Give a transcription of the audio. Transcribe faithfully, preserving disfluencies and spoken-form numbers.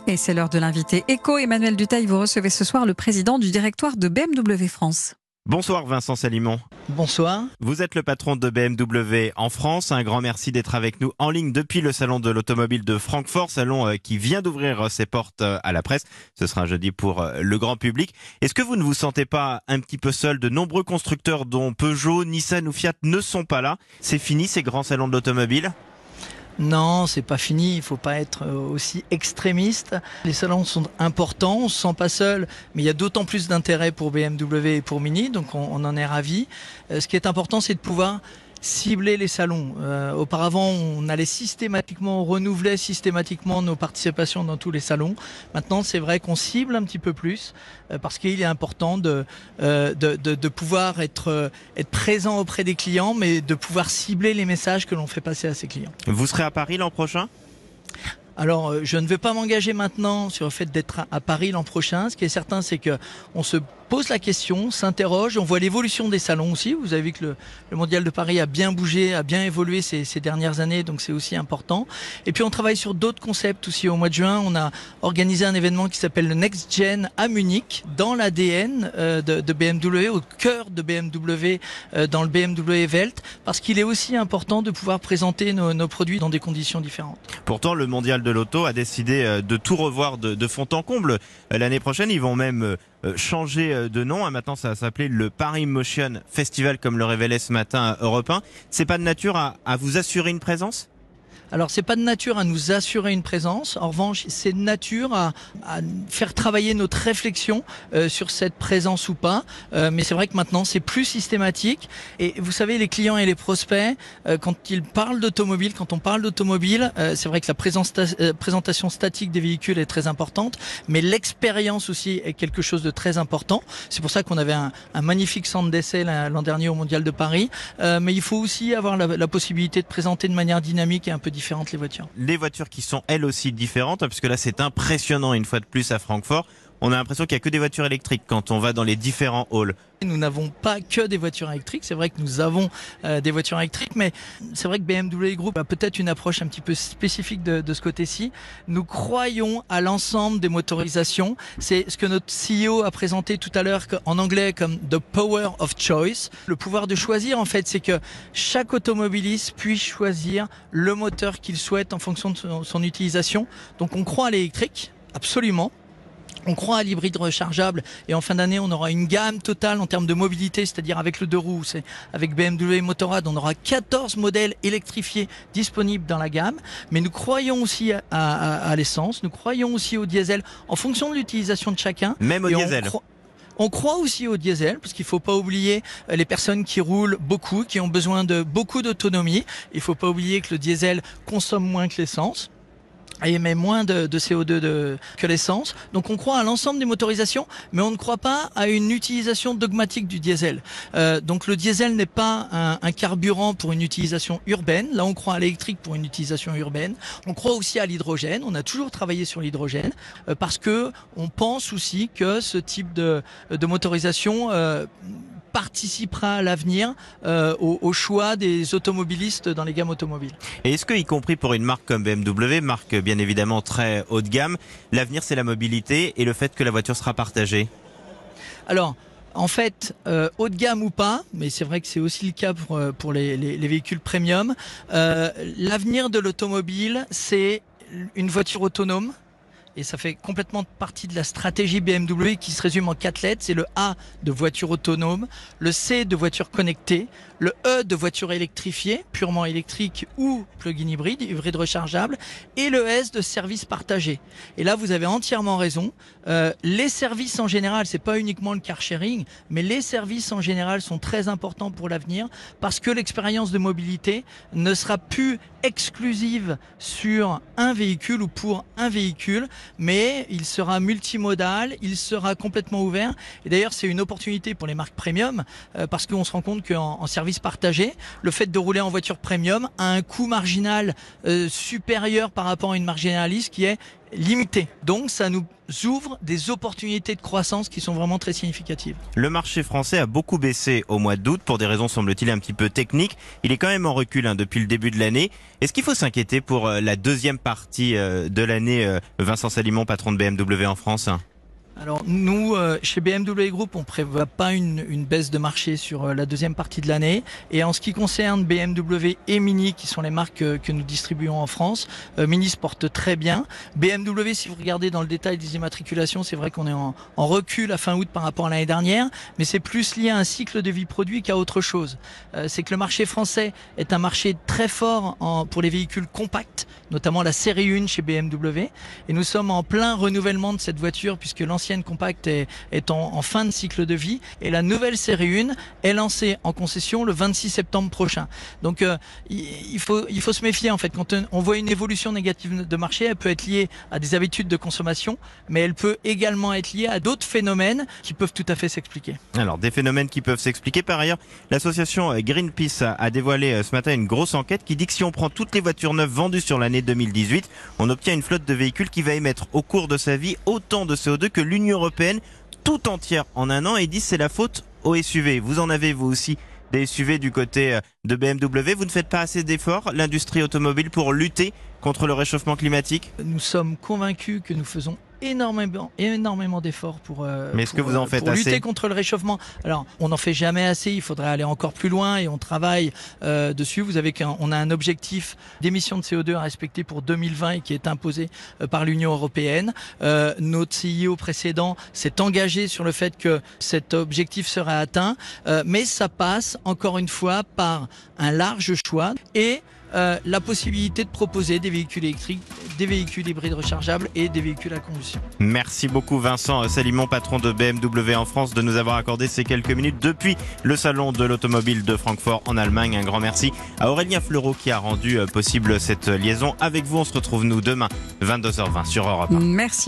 Et c'est l'heure de l'invité éco. Emmanuel Dutheil, vous recevez ce soir le président du directoire de B M W France. Bonsoir Vincent Salimon. Bonsoir. Vous êtes le patron de B M W en France. Un grand merci d'être avec nous en ligne depuis le salon de l'automobile de Francfort, salon qui vient d'ouvrir ses portes à la presse. Ce sera un jeudi pour le grand public. Est-ce que vous ne vous sentez pas un petit peu seul? De nombreux constructeurs dont Peugeot, Nissan ou Fiat ne sont pas là. C'est fini ces grands salons de l'automobile? Non, c'est pas fini, il faut pas être aussi extrémiste. Les salons sont importants, on se sent pas seul, mais il y a d'autant plus d'intérêt pour B M W et pour Mini, donc on, on en est ravis. Euh, ce qui est important, c'est de pouvoir cibler les salons. Euh, auparavant, on allait systématiquement, on renouvelait systématiquement nos participations dans tous les salons. Maintenant, c'est vrai qu'on cible un petit peu plus euh, parce qu'il est important de, euh, de, de, de pouvoir être, euh, être présent auprès des clients, mais de pouvoir cibler les messages que l'on fait passer à ces clients. Vous serez à Paris l'an prochain ? Alors, euh, je ne vais pas m'engager maintenant sur le fait d'être à, à Paris l'an prochain. Ce qui est certain, c'est que on se pose la question, s'interroge, on voit l'évolution des salons aussi. Vous avez vu que le, le Mondial de Paris a bien bougé, a bien évolué ces, ces dernières années, donc c'est aussi important. Et puis on travaille sur d'autres concepts aussi. Au mois de juin, on a organisé un événement qui s'appelle le Next Gen à Munich, dans l'A D N euh, de, de B M W, au cœur de B M W, euh, dans le B M W Welt, parce qu'il est aussi important de pouvoir présenter nos, nos produits dans des conditions différentes. Pourtant, le Mondial de l'auto a décidé de tout revoir de, de fond en comble. L'année prochaine, ils vont même changer de nom. Maintenant, ça va s'appeler le Paris Motion Festival, comme le révélait ce matin Europe un. C'est pas de nature à, à vous assurer une présence ? Alors, c'est pas de nature à nous assurer une présence. En revanche, c'est de nature à, à faire travailler notre réflexion euh, sur cette présence ou pas. Euh, mais c'est vrai que maintenant, c'est plus systématique. Et vous savez, les clients et les prospects, euh, quand ils parlent d'automobile, quand on parle d'automobile, euh, c'est vrai que la présence, euh, présentation statique des véhicules est très importante, mais l'expérience aussi est quelque chose de très important. C'est pour ça qu'on avait un, un magnifique centre d'essai l'an dernier au Mondial de Paris. Euh, mais il faut aussi avoir la, la possibilité de présenter de manière dynamique et un peu différente les voitures. Les voitures qui sont elles aussi différentes, hein, puisque là c'est impressionnant une fois de plus à Francfort. On a l'impression qu'il n'y a que des voitures électriques quand on va dans les différents halls. Nous n'avons pas que des voitures électriques, c'est vrai que nous avons euh, des voitures électriques, mais c'est vrai que B M W Group a peut-être une approche un petit peu spécifique de, de ce côté-ci. Nous croyons à l'ensemble des motorisations. C'est ce que notre C E O a présenté tout à l'heure en anglais comme the power of choice. Le pouvoir de choisir, en fait, c'est que chaque automobiliste puisse choisir le moteur qu'il souhaite en fonction de son, son utilisation. Donc on croit à l'électrique, absolument. On croit à l'hybride rechargeable et en fin d'année, on aura une gamme totale en termes de mobilité, c'est-à-dire avec le deux roues, c'est avec B M W Motorrad, on aura quatorze modèles électrifiés disponibles dans la gamme. Mais nous croyons aussi à, à, à l'essence, nous croyons aussi au diesel en fonction de l'utilisation de chacun. Même au et diesel. On, cro- on croit aussi au diesel parce qu'il faut pas oublier les personnes qui roulent beaucoup, qui ont besoin de beaucoup d'autonomie. Il faut pas oublier que le diesel consomme moins que l'essence et émet moins de, de C O deux de, que l'essence. Donc on croit à l'ensemble des motorisations, mais on ne croit pas à une utilisation dogmatique du diesel. Euh, donc le diesel n'est pas un, un carburant pour une utilisation urbaine. Là, on croit à l'électrique pour une utilisation urbaine. On croit aussi à l'hydrogène. On a toujours travaillé sur l'hydrogène euh, parce que on pense aussi que ce type de, de motorisation euh, participera à l'avenir euh, au, au choix des automobilistes dans les gammes automobiles. Et est-ce que, y compris pour une marque comme B M W, marque bien évidemment très haut de gamme, l'avenir c'est la mobilité et le fait que la voiture sera partagée ? Alors, en fait, euh, haut de gamme ou pas, mais c'est vrai que c'est aussi le cas pour, pour les, les, les véhicules premium, euh, l'avenir de l'automobile, c'est une voiture autonome. Et ça fait complètement partie de la stratégie B M W qui se résume en quatre lettres. C'est le A de voiture autonome, le C de voiture connectée, le E de voiture électrifiée, purement électrique ou plug-in hybride, hybride rechargeable, et le S de service partagé. Et là, vous avez entièrement raison. Euh, les services en général, c'est pas uniquement le car sharing, mais les services en général sont très importants pour l'avenir parce que l'expérience de mobilité ne sera plus exclusive sur un véhicule ou pour un véhicule, mais il sera multimodal, il sera complètement ouvert. Et d'ailleurs, c'est une opportunité pour les marques premium euh, parce qu'on se rend compte qu'en en service partagé, le fait de rouler en voiture premium a un coût marginal euh, supérieur par rapport à une marque généraliste qui est limité. Donc ça nous ouvre des opportunités de croissance qui sont vraiment très significatives. Le marché français a beaucoup baissé au mois d'août pour des raisons semble-t-il un petit peu techniques. Il est quand même en recul hein, depuis le début de l'année. Est-ce qu'il faut s'inquiéter pour euh, la deuxième partie euh, de l'année, euh, Vincent Salimon, patron de B M W en France? Alors nous, euh, chez B M W Group, on prévoit pas une, une baisse de marché sur euh, la deuxième partie de l'année. Et en ce qui concerne B M W et Mini, qui sont les marques euh, que nous distribuons en France, euh, Mini se porte très bien. B M W, si vous regardez dans le détail des immatriculations, c'est vrai qu'on est en, en recul à fin août par rapport à l'année dernière, mais c'est plus lié à un cycle de vie produit qu'à autre chose. Euh, c'est que le marché français est un marché très fort en, pour les véhicules compacts, notamment la série un chez B M W. Et nous sommes en plein renouvellement de cette voiture, puisque l'ancienne compacte est, est en, en fin de cycle de vie et la nouvelle série un est lancée en concession le vingt-six septembre prochain. Donc euh, il, faut, il faut se méfier en fait. Quand on, on voit une évolution négative de marché, elle peut être liée à des habitudes de consommation, mais elle peut également être liée à d'autres phénomènes qui peuvent tout à fait s'expliquer. Alors des phénomènes qui peuvent s'expliquer. Par ailleurs, l'association Greenpeace a, a dévoilé ce matin une grosse enquête qui dit que si on prend toutes les voitures neuves vendues sur l'année deux mille dix-huit, on obtient une flotte de véhicules qui va émettre au cours de sa vie autant de C O deux que l'Union européenne tout entière en un an, et disent c'est la faute aux S U V. Vous en avez vous aussi des S U V du côté de B M W. Vous ne faites pas assez d'efforts, l'industrie automobile, pour lutter contre le réchauffement climatique? Nous sommes convaincus que nous faisons énormément, énormément d'efforts pour, euh, Mais est-ce pour, que vous en faites pour lutter assez contre le réchauffement. Alors, on n'en fait jamais assez, il faudrait aller encore plus loin et on travaille euh, dessus. Vous avez qu'un, on a un objectif d'émission de C O deux à respecter pour deux mille vingt et qui est imposé euh, par l'Union européenne. Euh, notre C E O précédent s'est engagé sur le fait que cet objectif serait atteint, euh, mais ça passe encore une fois par un large choix et Euh, la possibilité de proposer des véhicules électriques, des véhicules hybrides rechargeables et des véhicules à combustion. Merci beaucoup Vincent Salimon, patron de B M W en France, de nous avoir accordé ces quelques minutes depuis le salon de l'automobile de Francfort en Allemagne. Un grand merci à Aurélien Fleureau qui a rendu possible cette liaison avec vous. On se retrouve nous demain vingt-deux heures vingt sur Europe un. Merci.